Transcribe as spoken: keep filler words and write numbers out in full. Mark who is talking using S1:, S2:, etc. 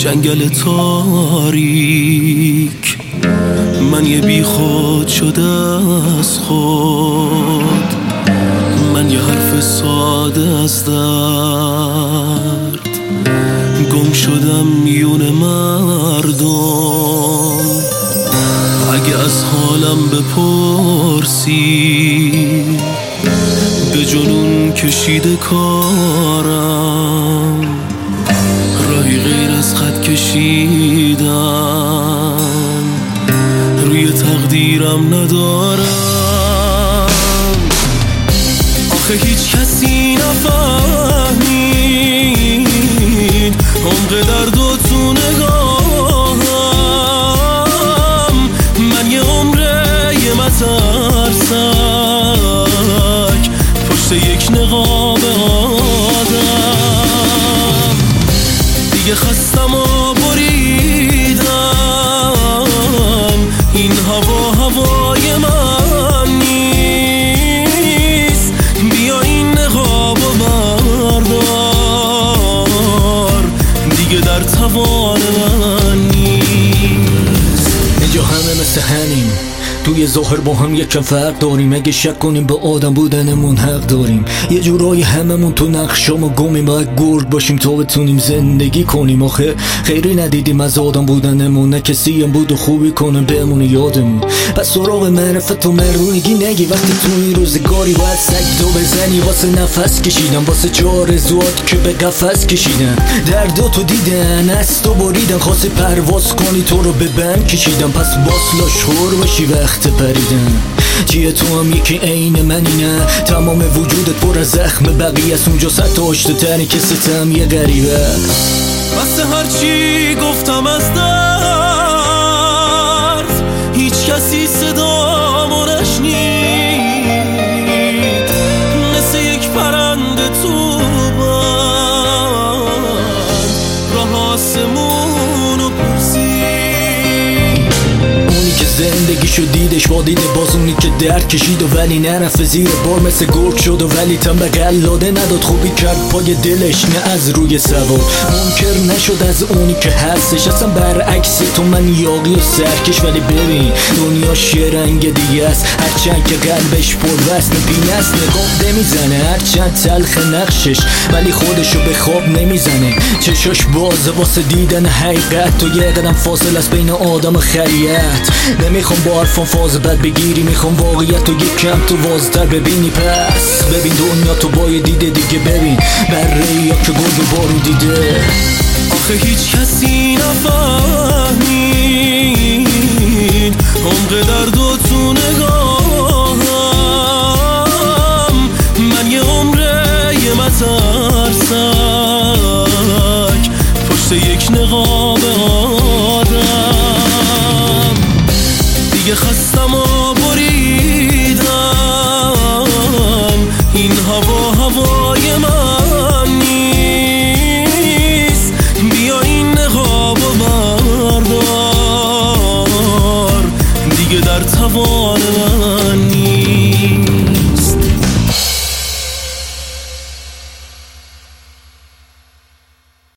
S1: جنگل تاریک، من یه بی خود شده از خود، من یه حرف ساده از درد، گم شدم میون مردم. اگه از حالم بپرسی به جنون کشیده کارم، راهی غیر از خط کشیدن روی تقدیرم ندارم. آخه هیچ کسی نفهمید عمق درد و تو نگاهم، من یه عمره یه مترسک پشت یک نقاب آدم. دیگه خستم و بریدم، این هوا هوای من نیست، بیا این نقاب و بردار، دیگه در توان من نیست.
S2: اینجا همه مثل همین، توی ظاهر با هم یکم فرق داریم، اگه شک کنیم به آدم بودنمون حق داریم. یه جورایی هممون تو نقشامو گمیم، باید گرد باشیم تا بتونیم زندگی کنیم. آخه خیری ندیدیم از آدم بودنمون، نه کسی هم بود و خوبی کنه بمونه یادمون. پس سراغ معرفت و مردونگی نگی، وقتی تو این روزگاری باید سجدو بزنی. واسه نفس کشیدم، واسه چهار زواد که به قفس کشیدم، درداتو دیدن از تو بریدن، خواستی پرواز کنی تو رو به بند کشیدم. پس باسلا شور باشی وقت پریدن، چیه تو هم یکی عین منی؟ نه تمام وجودت پر از زخم بقیه است، اونجا صد آشته تری که ستم یه غریبه است.
S1: بس هرچی گفتم از درد هیچ کسی صدامو نشنید، مثل یک پرنده تو بند راه آسمونو پرسید.
S2: اونی که زندگیشو دیدش با دید باز، اونی که درد کشید و ولی نرفت زیر بار، مثل گرگ شد و ولی تن به قلاده نداد، خوبی کرد پای دلش نه از روی سوار. منکر نشد از اونی که هستش، اصلا برعکس تو من یاقی و سرکش. ولی ببین دنیاش یه رنگ دیگه است، هرچند که قلبش پر وزن بینه است. نقاب نمیزنه هرچند تلخ نقشش، ولی خودشو به خواب نمیزنه. چشاش بازه واسه دیدن حقیقت، تو یه قدم فاصل از بین آدم و خریت. نمیخوام با حرفان فاز بد بگیری، میخوام واقعیت تو یک کم تو وازتر ببینی. پس ببین دنیا تو با یه دیده دیگه، ببین بره یا که گرگ و بارون دیده.
S1: آخه هیچ کسی نفهمید عمق درد و تو نگاهم، من یه عمره یه مترسک پشت یک نقاب آدم. دیگه خستم و